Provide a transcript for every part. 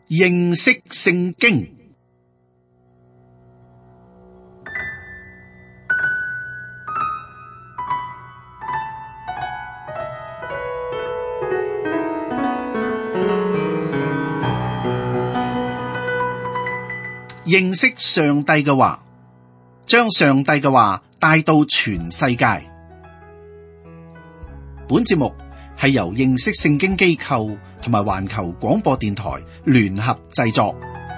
認識聖經。認識上帝嘅話，將上帝嘅話帶到全世界。本節目係由認識聖經機構同埋環球廣播電台聯合製作。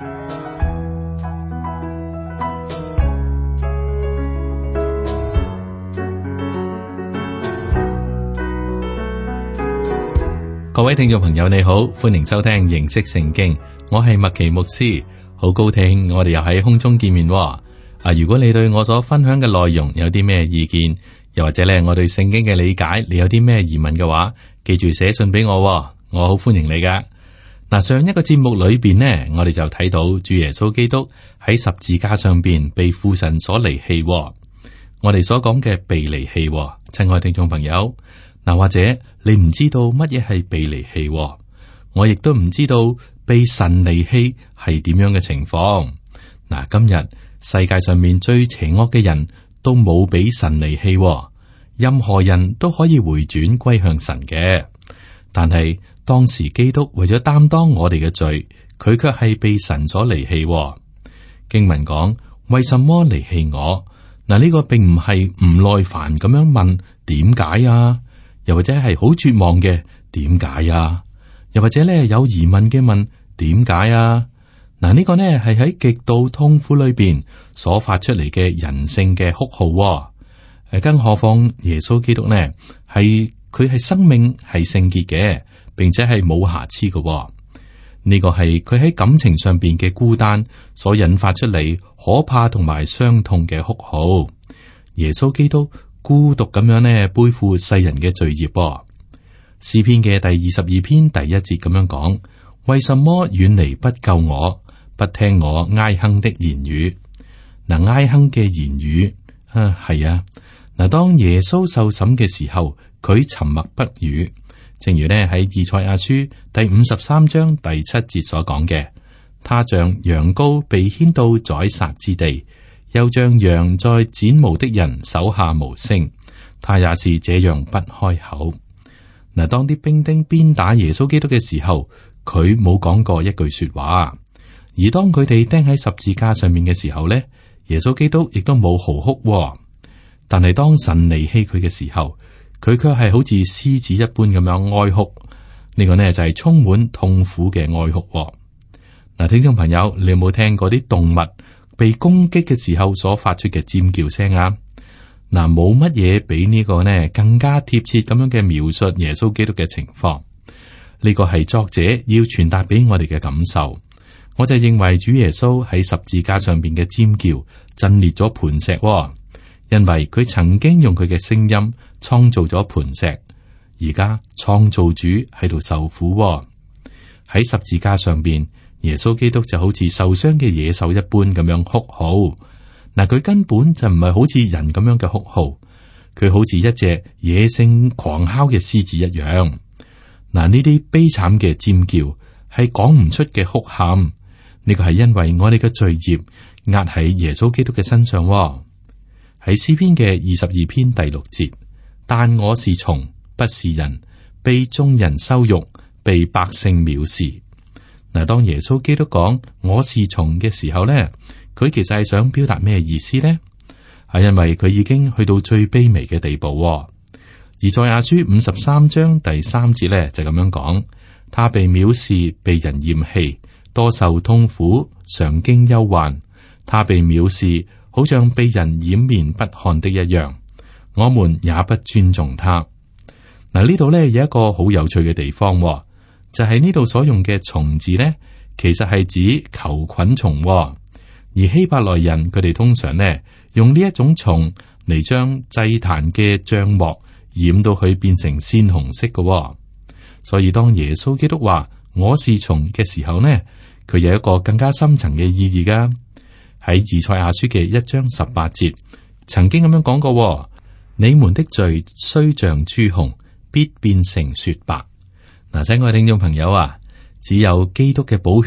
各位聽眾朋友你好，歡迎收聽認識聖經，我係麥奇牧師，好高興我哋又喺空中見面。如果你對我所分享嘅內容有啲咩意見，又或者咧我對聖經嘅理解，你有啲咩疑問嘅話，記住寫信俾我，我好歡迎你噶。嗱，上一個節目裏邊呢，我哋就睇到主耶穌基督喺十字架上邊被父神所離棄。我哋所講嘅被離棄，親愛聽眾朋友，嗱，或者你唔知道乜嘢係被離棄，我亦都唔知道被神離棄係點樣嘅情況。嗱，今日世界上面最邪惡嘅人都冇俾神離棄，任何人都可以回轉歸向神嘅。但係當時基督為咗擔當我哋嘅罪，佢卻係被神所離棄。經文講，為什麼離棄我？嗱，呢個並唔係唔耐煩咁樣問點解啊，又或者係好絕望嘅點解啊，又或者咧有疑問嘅問點解啊？嗱，呢個呢係喺極度痛苦裏邊所發出嚟嘅人性嘅哭號。更何況耶穌基督呢佢係生命係聖潔嘅，並且係冇瑕疵嘅。呢個係佢喺感情上邊嘅孤單所引發出嚟可怕同埋傷痛嘅哭號。耶穌基督孤獨咁樣呢背負世人嘅罪孽。詩篇嘅第22篇第1節咁樣講：為什麼遠離不救我，不聽我哀哼的言語？嗱，哀哼嘅言語係啊。嗱，當耶穌受審嘅時候，佢沉默不語，正如呢喺以賽亞書第53章第7節所講嘅，他像羊羔被牽到宰殺之地，又像羊在剪毛的人手下無聲，他也是這樣不開口。嗱，當啲兵丁鞭打耶穌基督嘅時候，佢冇講過一句說話；而當佢哋釘喺十字架上面嘅時候呢，耶穌基督亦都冇嚎哭。但係當神離棄佢嘅時候，佢卻係好似獅子一般咁樣哀哭。呢個呢就係充滿痛苦嘅哀哭。嗱，聽眾朋友，你有冇聽過啲動物被攻擊嘅時候所發出嘅尖叫聲啊？嗱，冇乜嘢比呢個呢更加貼切咁樣嘅描述耶穌基督嘅情況。呢個係作者要傳達俾我哋嘅感受。我就認為主耶穌喺十字架上邊嘅尖叫震裂咗磐石。因為佢曾經用佢嘅聲音創造咗磐石，而家創造主喺度受苦。喺十字架上邊，耶穌基督就好似受傷嘅野獸一般咁樣哭號。嗱，佢根本就唔係好似人咁樣嘅哭號，佢好似一隻野性狂哮嘅獅子一樣。嗱，呢啲悲慘嘅尖叫係講唔出嘅哭喊，呢個係因為我哋嘅罪孽壓喺耶穌基督嘅身上。喺詩篇嘅22篇第6節，但我是蟲，不是人，被眾人羞辱，被百姓藐視。嗱，當耶穌基督講我是蟲嘅時候咧，佢其實係想表達咩意思呢？係因為佢已經去到最卑微嘅地步。而以賽亞書53章第3節咧就咁樣講：他被藐視，被人厭棄，多受痛苦，常經憂患。他被藐視，好像被人掩面不看的一樣，我們也不尊重他。嗱，呢度咧有一個好有趣嘅地方，就係呢度所用嘅蟲字呢，其實係指球菌蟲。而希伯來人佢哋通常呢用呢一種蟲嚟將祭壇嘅帳幕染到佢變成鮮紅色嘅。所以當耶穌基督話我是蟲嘅時候呢，佢有一個更加深層嘅意義噶。喺以賽亞書嘅1章18節，曾經咁樣講過：你們的罪雖像朱紅，必變成雪白。嗱，親愛嘅聽眾朋友啊，只有基督嘅寶血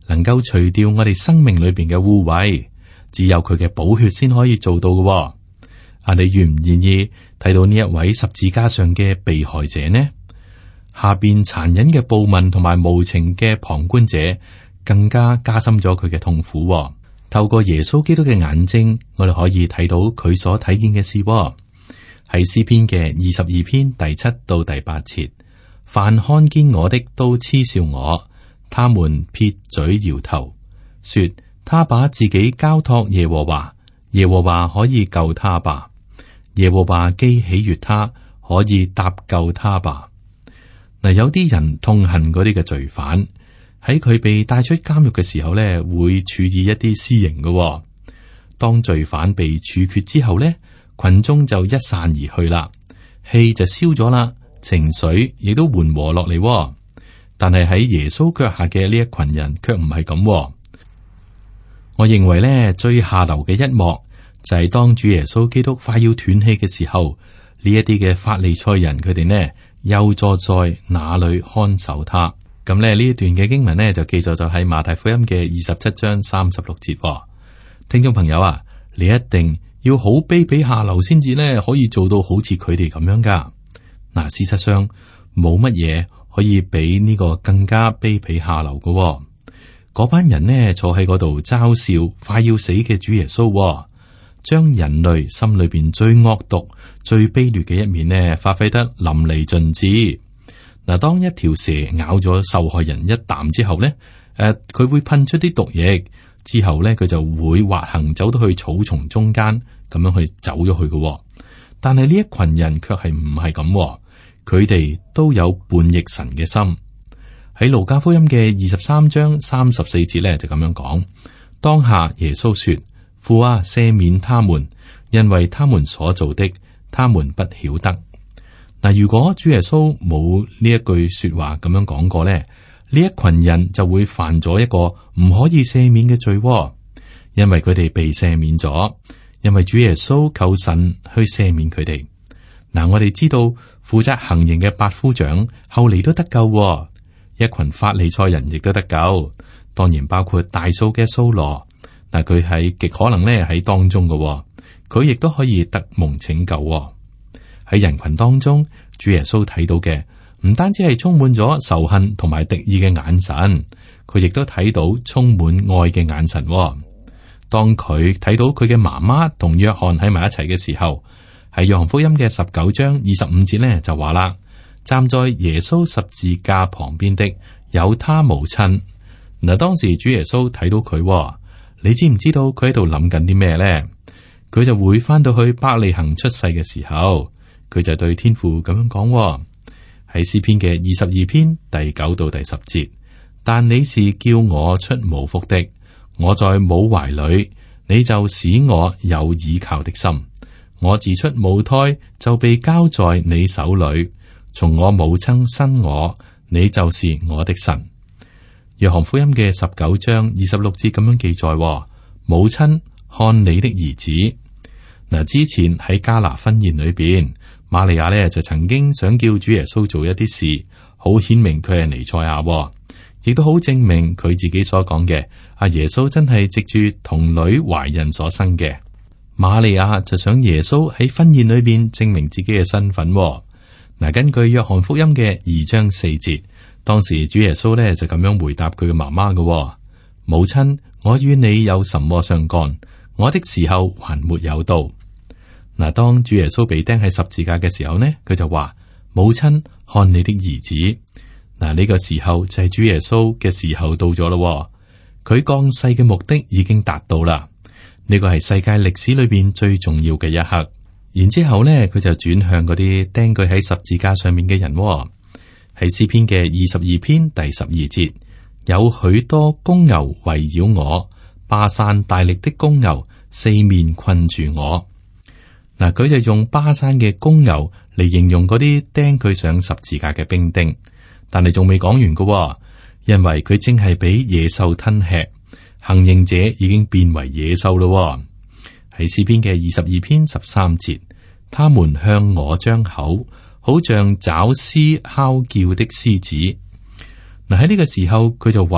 能夠除掉我哋生命裏邊嘅污穢，只有佢嘅寶血先可以做到嘅。你願唔願意睇到呢一位十字架上嘅被害者呢？下邊殘忍嘅暴民同埋無情嘅旁觀者，更加加深咗佢嘅痛苦。透過耶穌基督嘅眼睛，我哋可以睇到佢所睇見嘅事。喺詩篇嘅22篇第7到第8節，凡看見我的都嗤笑我，他們撇嘴搖頭，說他把自己交託耶和華，耶和華可以救他吧。耶和華既喜悅他，可以搭救他吧。嗱，有啲人痛恨嗰啲嘅罪犯，喺佢被帶出監獄嘅時候咧，會處以一啲私刑嘅。當罪犯被處決之後咧，群眾就一散而去啦，氣就消咗啦，情緒亦都緩和落嚟。但係喺耶穌腳下嘅呢一群人卻唔係咁。我認為咧，最下流嘅一幕就係當主耶穌基督快要斷氣嘅時候，呢一啲嘅法利賽人佢哋呢又坐在那裏看守他。咁咧呢一段嘅經文呢就記載咗喺馬太福音嘅27章36節。聽眾朋友啊，你一定要好卑鄙下流先至呢可以做到好似佢哋咁樣噶。嗱，事實上冇乜嘢可以比呢個更加卑鄙下流嘅。嗰班人呢坐喺嗰度嘲笑快要死嘅主耶穌，將人類心裏邊最惡毒、最卑劣嘅一面呢發揮得淋漓盡致。嗱，當一條蛇咬咗受害人一啖之後呢，佢會噴出啲毒液，之後呢，佢就會滑行走到去草叢中間，咁樣去走咗去嘅。但係呢一群人卻係唔係咁，佢哋都有叛逆神嘅心。喺路加福音嘅23章34節呢，就咁樣講：當下耶穌說，父啊，赦免他們，因為他們所做的，他們不曉得。嗱，如果主耶穌冇呢一句說話咁樣講過呢，呢一群人就會犯咗一個唔可以赦免嘅罪，因為佢哋被赦免咗，因為主耶穌求神去赦免佢哋。嗱，我哋知道負責行刑嘅百夫長後嚟都得救，一群法利賽人亦都得救，當然包括大數嘅掃羅。嗱，佢係極可能咧喺當中嘅，佢亦都可以得蒙拯救。喺人群當中，主耶穌睇到嘅唔單止係充滿咗仇恨同埋敵意嘅眼神，佢亦都睇到充滿愛嘅眼神。當佢睇到佢嘅媽媽同約翰喺埋一齊嘅時候，喺約翰福音嘅19章25節呢，就話啦：站在耶穌十字架旁邊的有他母親。嗱，當時主耶穌睇到佢，你知唔知道佢喺度諗緊啲咩咧？佢就會翻到去伯利恆出世嘅時候，佢就對天父咁樣講，喺詩篇嘅22篇第9到第10節。但你是叫我出母腹的，我在母懷裏，你就使我有倚靠的心。我自出母胎就被交在你手裏，從我母親生我，你就是我的神。約翰福音嘅19章26節咁樣記載，母親看你的兒子。嗱，之前喺加拿婚宴裏邊，瑪利亞呢就曾經想叫主耶穌做一啲事，好顯明佢係彌賽亞，亦都好證明佢自己所講嘅阿耶穌真係藉住童女懷孕所生嘅。瑪利亞就想耶穌喺婚宴裏邊證明自己嘅身份。嗱，根據約翰福音嘅2章4節，當時主耶穌呢就咁樣回答佢嘅媽媽嘅：母親，我與你有什麼相干？我的時候還沒有到。嗱，當主耶穌被釘喺十字架嘅時候呢，佢就話：母親，看你的兒子。嗱，呢個時候就係主耶穌嘅時候到咗咯。佢降世嘅目的已經達到啦。呢個係世界歷史裏邊最重要嘅一刻。然之後呢，佢就轉向嗰啲釘佢喺十字架上面嘅人。喺詩篇嘅22篇第12節，有許多公牛圍繞我，巴山大力的公牛四面困住我。嗱，佢就用巴山嘅公牛嚟形容嗰啲釘佢上十字架嘅兵丁，但係仲未講完噶，因為佢正係俾野獸吞吃，行刑者已經變為野獸咯。喺詩篇嘅22篇13節，他們向我張口，好像爪嘶哮叫的獅子。嗱，喺呢個時候，佢就話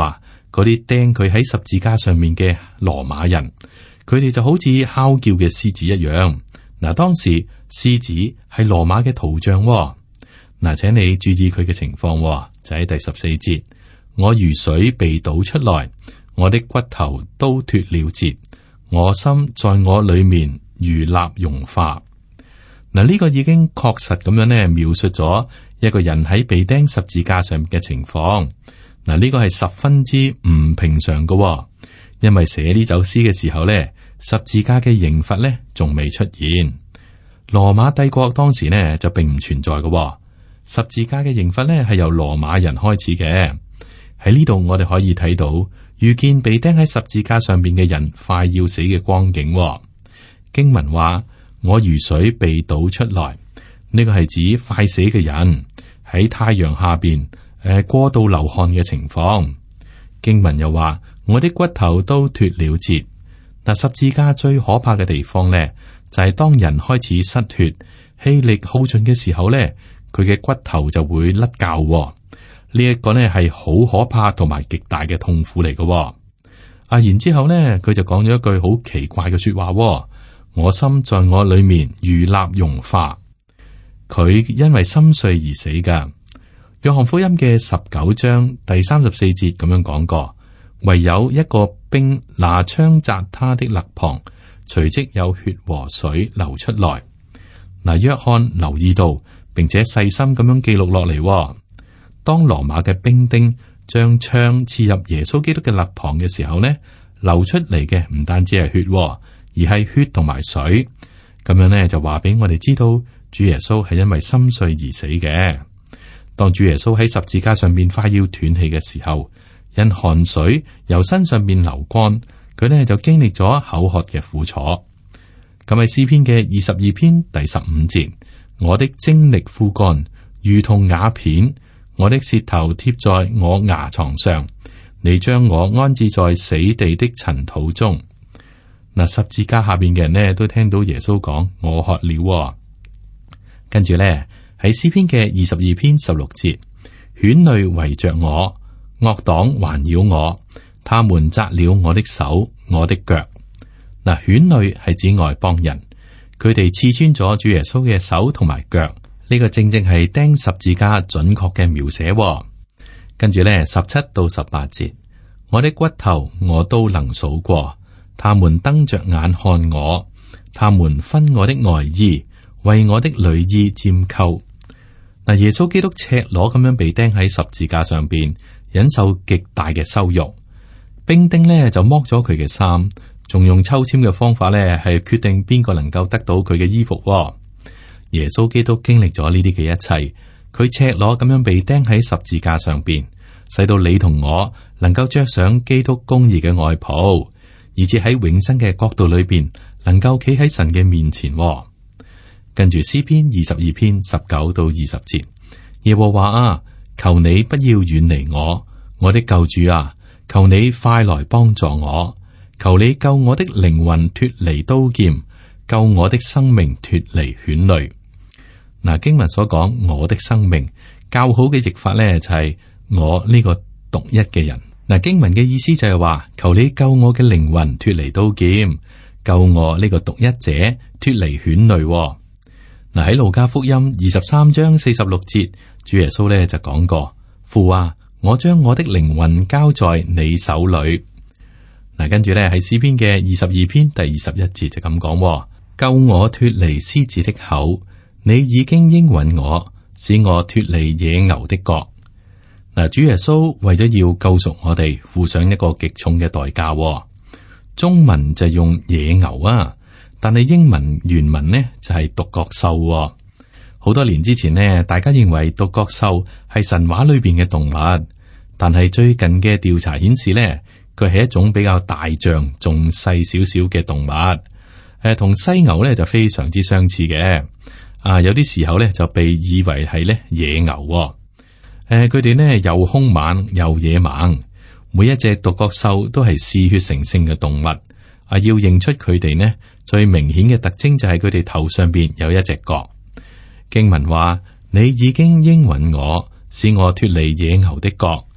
嗰啲釘佢喺十字架上面嘅羅馬人，佢哋就好似哮叫嘅獅子一樣。嗱，當時獅子係羅馬嘅圖像。嗱，請你注意佢嘅情況，就喺第14節，我如水被倒出來，我的骨頭都脫了節，我心在我裏面如蠟融化。嗱，呢個已經確實咁樣咧描述咗一個人喺被釘十字架上面嘅情況。嗱，呢個係十分之唔平常嘅，因為寫呢首詩嘅時候咧，十字架嘅刑罰咧仲未出現。羅馬帝國當時呢就並唔存在嘅，十字架嘅刑罰咧係由羅馬人開始嘅。喺呢度我哋可以睇到遇見被釘喺十字架上邊嘅人快要死嘅光景。經文話，我如水被倒出來，呢個係指快死嘅人喺太陽下邊過度流汗嘅情況。經文又話，我的骨頭都脫了節。嗱，十字架最可怕嘅地方咧，就係當人開始失血、氣力耗盡嘅時候咧，佢嘅骨頭就會甩臼。呢一個咧係好可怕同埋極大嘅痛苦嚟嘅。然之後咧，佢就講咗一句好奇怪嘅說話，我心在我裏面如蠟融化。佢因為心碎而死噶。約翰福音嘅19章第34節咁樣講過，唯有一個兵拿槍扎他的肋旁，隨即有血和水流出來。嗱，約翰留意到，並且細心咁樣記錄落嚟。當羅馬嘅兵丁將槍刺入耶穌基督嘅肋旁嘅時候呢，流出嚟嘅唔單止係血，而係血同埋水。咁樣呢，就話俾我哋知道，主耶穌係因為心碎而死嘅。當主耶穌喺十字架上面快要斷氣嘅時候，因汗水由身上面流乾，佢呢就經歷咗口渴嘅苦楚。咁喺詩篇嘅22篇第15節，我的精力枯乾，如同瓦片，我的舌頭貼在我牙床上，你將我安置在死地的塵土中。嗱，十字架下邊嘅人呢都聽到耶穌講我渴了。跟住咧。喺詩篇嘅22篇16節，犬類圍着我，惡黨環繞我，他們扎了我的手、我的腳。嗱，犬類係指外邦人，佢哋刺穿咗主耶穌嘅手同埋腳。呢個正正係釘十字架準確嘅描寫。跟住咧17到18節，我的骨頭我都能數過，他們瞪着眼看我，他們分我的外衣，為我的裡衣拈鬮。嗱，耶穌基督赤裸咁樣被釘喺十字架上邊，忍受極大嘅羞辱。兵丁呢就剝咗佢嘅衫，仲用抽籤嘅方法呢係決定邊個能夠得到佢嘅衣服。耶穌基督經歷咗呢啲嘅一切，佢赤裸咁樣被釘喺十字架上邊，使到你同我能夠着上基督公義嘅外袍，以至喺永生嘅國度裏邊能夠企喺神嘅面前。跟住詩篇22篇19到20節，耶和華啊，求你不要遠離我，我的救主啊，求你快來幫助我，求你救我的靈魂脫離刀劍，救我的生命脫離犬類。嗱，經文所講我的生命，較好嘅譯法咧就係我呢個獨一嘅人。嗱，經文嘅意思就係話，求你救我嘅靈魂脫離刀劍，救我呢個獨一者脫離犬類。嗱，喺路加福音23章46節，主耶穌咧就講過：父啊，我將我的靈魂交在你手裏。嗱，跟住咧喺詩篇嘅22篇第21節就咁講：救我脫離獅子的口，你已經應允我，使我脫離野牛的角。嗱，主耶穌為咗要救贖我哋，付上一個極重嘅代價。中文就用野牛啊。但係英文原文呢就係獨角獸。好多年之前呢，大家認為獨角獸係神話裏邊嘅動物，但係最近嘅調查顯示呢，佢係一種比較大象仲細少少嘅動物。同犀牛呢就非常之相似嘅。有啲時候呢就被以為係呢野牛。佢哋呢又兇猛又野蠻，每一隻獨角獸都係嗜血成性嘅動物。要認出佢哋呢，最明顯嘅特徵就係佢哋頭上邊有一隻角。經文話：你已經應允我，使我脫離野牛的角。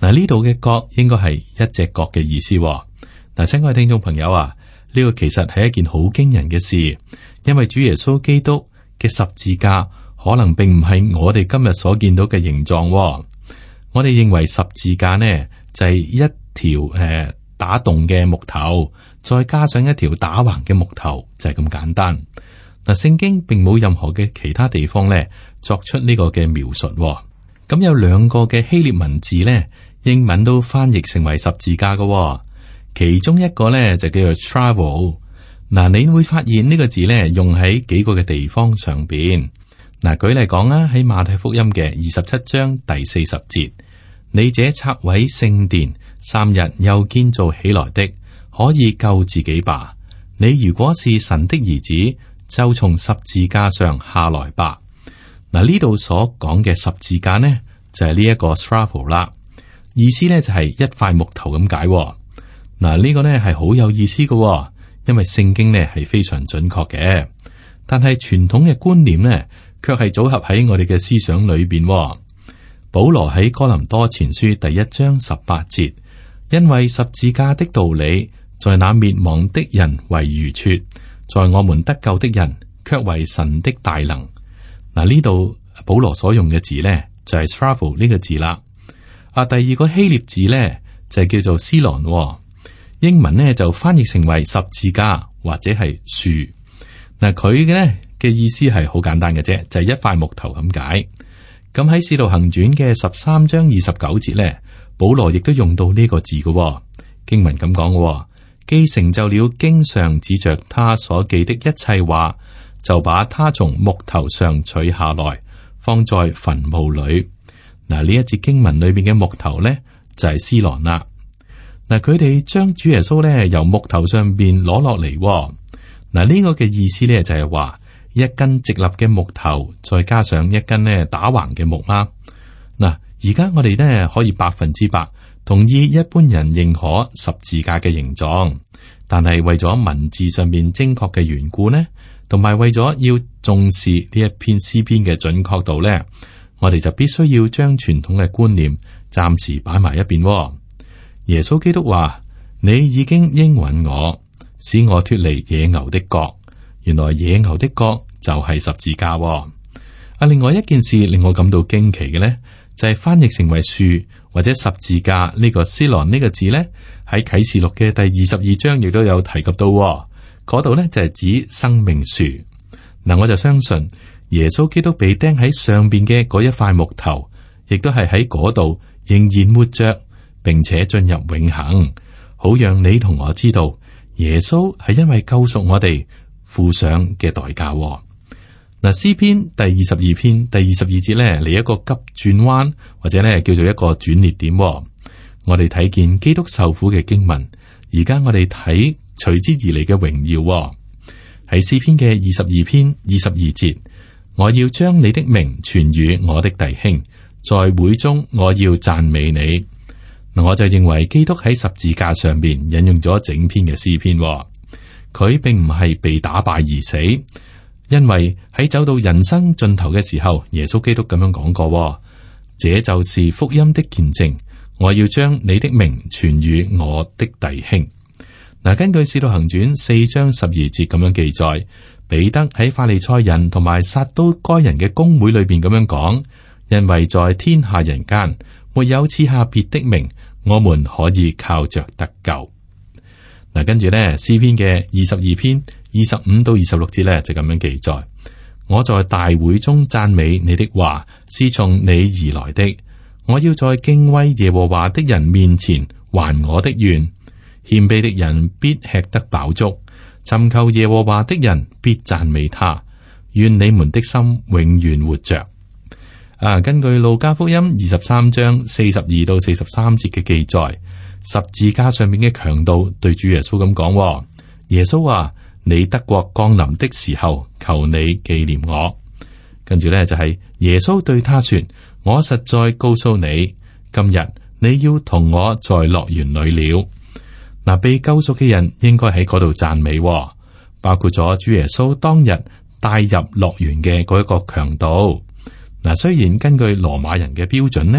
嗱，呢度嘅角應該係一隻角嘅意思。嗱，親愛嘅聽眾朋友啊，呢個其實係一件好驚人嘅事，因為主耶穌基督嘅十字架可能並唔係我哋今日所見到嘅形狀。我哋認為十字架呢就係一條打洞嘅木頭，再加上一條打橫嘅木頭，就係咁簡單。嗱，聖經並冇任何嘅其他地方咧作出呢個嘅描述。咁有兩個嘅希臘文字咧，英文都翻譯成為十字架嘅，其中一個咧就叫做 travel。嗱，你會發現呢個字咧用喺幾個嘅地方上邊。嗱，舉例講啦，喺馬太福音嘅27章第40節，你這拆毀聖殿3日又建造起來的，可以救自己吧。你如果是神的兒子，就從十字架上下來吧。嗱，呢度所講嘅十字架呢，就係呢一個 travel 啦，意思呢就係一塊木頭咁解。嗱，呢個呢係好有意思嘅，因為聖經呢係非常準確嘅，但係傳統嘅觀念呢，卻係組合喺我哋嘅思想裏邊。保羅喺哥林多前書第1章18節，因為十字架的道理，在那滅亡的人為愚拙，在我們得救的人卻為神的大能。嗱，呢度保羅所用嘅字呢，就係 travel 呢個字啦。第二個希臘字呢，就係叫做斯倫，英文呢就翻譯成為十字架或者係樹。嗱，佢嘅意思係好簡單嘅啫，就係一塊木頭咁解。咁喺《使徒行傳》嘅13章29節呢，保羅亦都用到呢個字嘅經文咁講嘅，既成就了經上指着他所記的一切話，就把他從木頭上取下來，放在墳墓裏。嗱，呢一節經文裏邊嘅木頭呢，就係斯郎啦。嗱，佢哋將主耶穌呢由木頭上邊攞落嚟。嗱，呢個嘅意思呢，就係話一根直立嘅木頭，再加上一根呢打橫嘅木啦。嗱，而家我哋呢可以100%同意一般人認可十字架嘅形狀，但係為咗文字上面正確嘅緣故呢，同埋為咗要重視呢一篇詩篇嘅準確度呢，我哋就必須要將傳統嘅觀念暫時擺埋一邊。耶穌基督話：你已經應允我，使我脫離野牛的角。原來野牛的角就係十字架。另外一件事令我感到驚奇嘅呢，就係翻譯成為樹或者十字架呢個斯郎呢個字呢，喺啟示錄嘅第22章亦都有提及到。嗰度呢就係指生命樹。嗱，我就相信耶穌基督被釘喺上邊嘅嗰一塊木頭，亦都係喺嗰度仍然活着，並且進入永恆，好讓你同我知道耶穌係因為救贖我哋付上嘅代價。嗱，詩篇第22篇第22節咧嚟一個急轉彎，或者咧叫做一個轉捩點。我哋睇見基督受苦嘅經文，而家我哋睇隨之而嚟嘅榮耀。喺詩篇嘅22篇22節，我要將你的名傳與我的弟兄，在會中我要讚美你。嗱，我就認為基督喺十字架上邊引用咗整篇嘅詩篇，佢並唔係被打敗而死，因為喺走到人生盡頭嘅時候，耶穌基督咁樣講過，這就是福音的見證，我要將你的名傳與我的弟兄。嗱，根據《使徒行傳》4章12節咁樣記載，彼得喺法利賽人同埋撒都該人嘅公會裏邊咁樣講，因為在天下人間沒有賜下別的名，我們可以靠着得救。嗱，跟住咧，詩篇嘅22篇25到26節咧就咁樣記載：我在大會中讚美你的話是從你而來的，我要在敬畏耶和華的人面前還我的願。謙卑的人必吃得飽足，尋求耶和華的人必讚美他。願你們的心永遠活着。根據路加福音23章42到43節嘅記載，十字架上面嘅強盜對主耶穌咁講：耶穌話，你得國降臨的時候，求你紀念我。跟住呢，就係耶穌對他說：我實在告訴你，今日你要同我在樂園裏了。嗱，被救贖嘅人應該喺嗰度讚美，包括咗主耶穌當日帶入樂園嘅嗰一個強盜。嗱，雖然根據羅馬人嘅標準呢，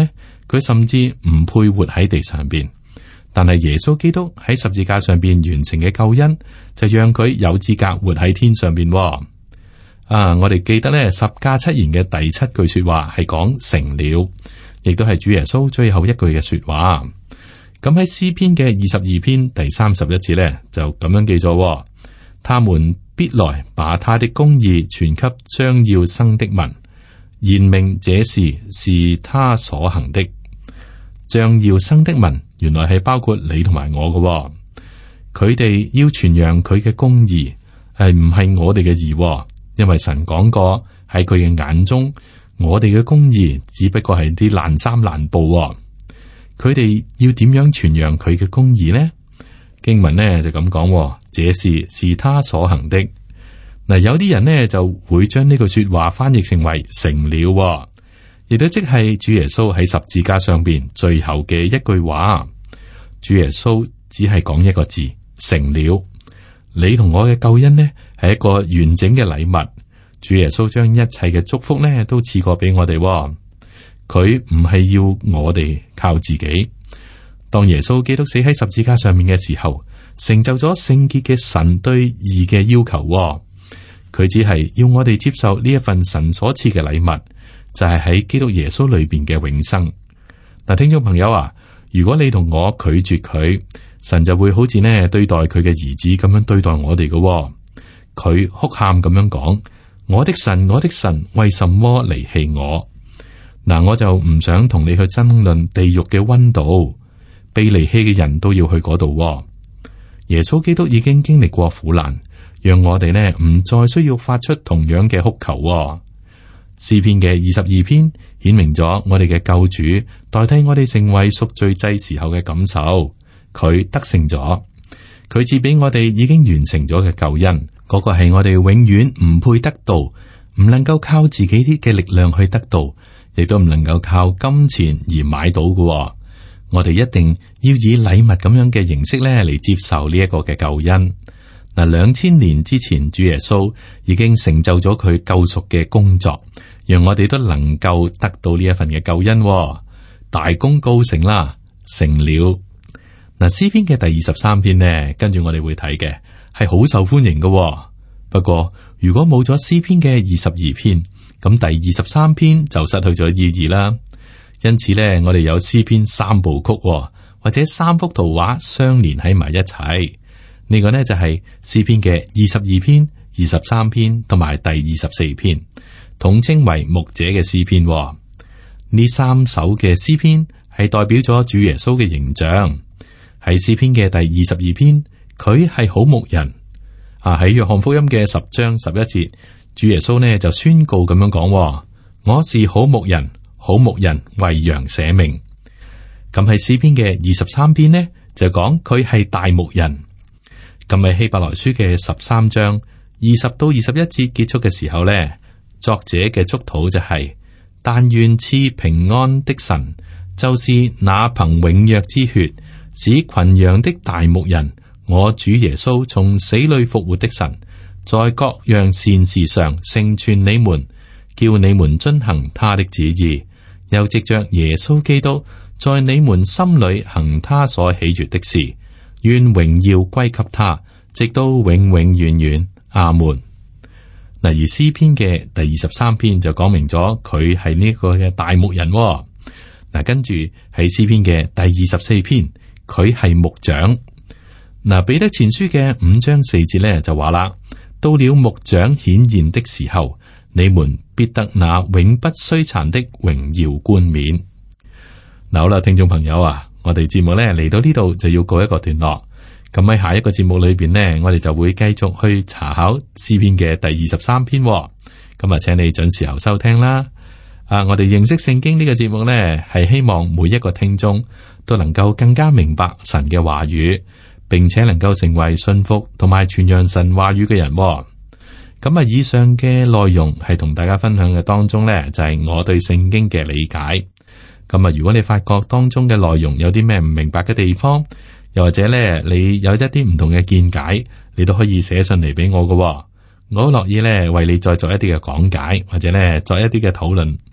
佢甚至唔配活喺地上邊。但係耶穌基督喺十字架上邊完成嘅救恩，就讓佢有資格活喺天上邊。我哋記得咧10+7言嘅第7句說話係講成了，亦都係主耶穌最後一句嘅說話。咁喺詩篇嘅22篇第31節咧就咁樣記咗：他們必來把他的公義傳給將要生的民，言明這事是他所行的。將要生的民，原來係包括你同埋我嘅。佢哋要傳揚佢嘅公義，係唔係我哋嘅義？因為神講過喺佢嘅眼中，我哋嘅公義只不過係啲爛衫爛布。佢哋要點樣傳揚佢嘅公義呢？經文呢就咁講，這事是他所行的。嗱，有啲人呢就會將呢句說話翻譯成為成了，亦都即係主耶穌喺十字架上邊最後嘅一句話。主耶穌只係講一個字，成了。你同我嘅救恩呢係一個完整嘅禮物。主耶穌將一切嘅祝福呢都賜過俾我哋。佢唔係要我哋靠自己。當耶穌基督死喺十字架上面嘅時候，成就咗聖潔嘅神對義嘅要求。佢只係要我哋接受呢一份神所賜嘅禮物，就係喺基督耶穌裏邊嘅永生。嗱，聽眾朋友啊，如果你同我拒絕佢，神就會好似呢對待佢嘅兒子咁樣對待我哋嘅。佢哭喊咁樣講：我的神，我的神，為什麼離棄我？嗱，我就唔想同你去爭論地獄嘅溫度，被離棄嘅人都要去嗰度。耶穌基督已經經歷過苦難，讓我哋呢唔再需要發出同樣嘅哭求。詩篇嘅22篇顯明咗我哋嘅救主代替我哋成為贖罪祭時候嘅感受，佢得勝咗，佢賜俾我哋已經完成咗嘅救恩，嗰個係我哋永遠唔配得到，唔能夠靠自己啲嘅力量去得到，亦都唔能夠靠金錢而買到嘅。我哋一定要以禮物咁樣嘅形式咧嚟接受呢一個嘅救恩。嗱，2000年之前，主耶穌已經成就咗佢救贖嘅工作，讓我哋都能夠得到呢一份嘅救恩。大功告成啦，成了。嗱，詩篇嘅第23篇呢，跟住我哋會睇嘅係好受歡迎嘅。不過如果冇咗詩篇嘅22篇，咁第23篇就失去咗意義啦。因此呢，我哋有詩篇3部曲，或者3幅圖畫相連喺埋一齊。呢個呢就係詩篇嘅22篇、23篇同埋第24篇，統稱為牧者嘅詩篇。呢3首嘅詩篇係代表咗主耶穌嘅形象。喺詩篇嘅第22篇，佢係好牧人。喺約翰福音嘅10章11節，主耶穌呢就宣告咁樣講：我是好牧人，好牧人為羊捨命。咁喺詩篇嘅23篇呢，就講佢係大牧人。咁喺希伯來書嘅13章20到21節結束嘅時候呢，作者嘅祝禱就係：但願賜平安的神，就是那憑永約之血使群羊的大牧人，我主耶穌從死裏復活的神，在各樣善事上成全你們，叫你們遵行他的旨意，又藉着耶穌基督在你們心裏行他所喜悅的事。願榮耀歸給他，直到永永遠遠。阿門。嗱，而詩篇嘅第23篇就講明咗佢係呢個嘅大牧人。嗱，跟住喺詩篇嘅第24篇，佢係牧長。嗱，彼得前書嘅5章4節咧就話啦：到了牧長顯現的時候，你們必得那永不衰殘的榮耀冠冕。嗱，好啦，聽眾朋友啊，我哋節目咧嚟到呢度就要告一個段落。咁喺下一個節目裏邊呢，我哋就會繼續去查考詩篇嘅第23篇。咁啊，請你準時候收聽啦。我哋認識聖經呢個節目呢，係希望每一個聽眾都能夠更加明白神嘅話語，並且能夠成為信服同埋傳揚神話語嘅人。咁啊，以上嘅內容係同大家分享嘅當中呢，就係我對聖經嘅理解。咁啊，如果你發覺當中嘅內容有啲咩唔明白嘅地方，又或者咧你有一啲唔同嘅見解，你都可以寫信嚟俾我㗎。我好樂意咧為你再做一啲嘅講解，或者咧作一啲嘅討論。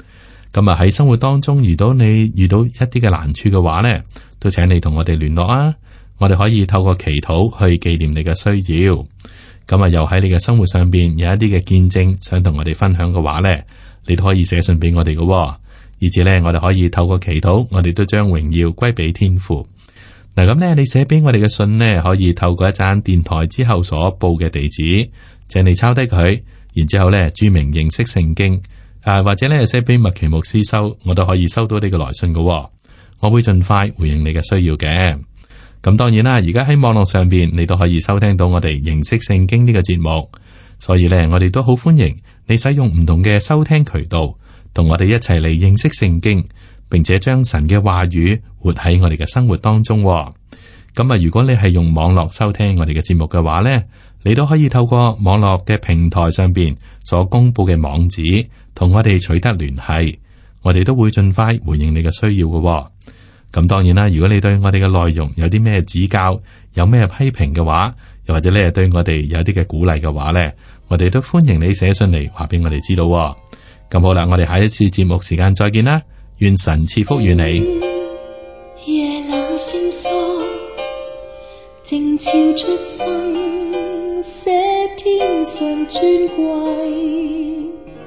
咁啊喺生活當中遇到一啲嘅難處嘅話咧，都請你同我哋聯絡啊！我哋可以透過祈禱去紀念你嘅需要。咁啊，又喺你嘅生活上邊有一啲嘅見證想同我哋分享嘅話咧，你都可以寫信俾我哋嘅，以至咧我哋可以透過祈禱，我哋都將榮耀歸俾天父。嗱，咁咧你寫俾我哋嘅信呢，可以透過一盞電台之後所報嘅地址，請你抄低佢，然之後咧注明認識聖經，或者咧寫俾麥奇牧師收，我都可以收到呢個來信嘅。我會盡快回應你嘅需要嘅。咁當然啦，而家喺網絡上邊，你都可以收聽到我哋認識聖經呢個節目。所以咧，我哋都好歡迎你使用唔同嘅收聽渠道，同我哋一齊嚟認識聖經，並且將神嘅話語活喺我哋嘅生活當中。咁啊，如果你係用網絡收聽我哋嘅節目嘅話咧，你都可以透過網絡嘅平台上邊所公布嘅網址，同我哋取得聯繫。我哋都會盡快回應你嘅需要嘅。咁當然啦，如果你對我哋嘅內容有啲咩指教，有咩批評嘅話，又或者你係對我哋有啲嘅鼓勵嘅話咧，我哋都歡迎你寫信嚟話俾我哋知道。咁好啦，我哋下一次節目時間再見啦，願神賜福與你。 夜冷星疏，靜悄出生，寫天上尊貴，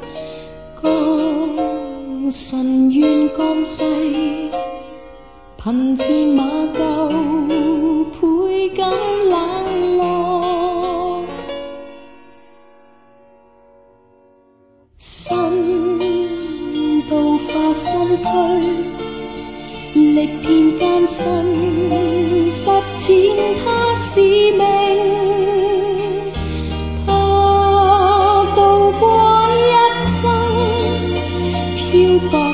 降神願降世，貧賤馬廄倍感冷落，新道化身軀，力遍艱辛，實踐他使命，他渡過一生漂泊。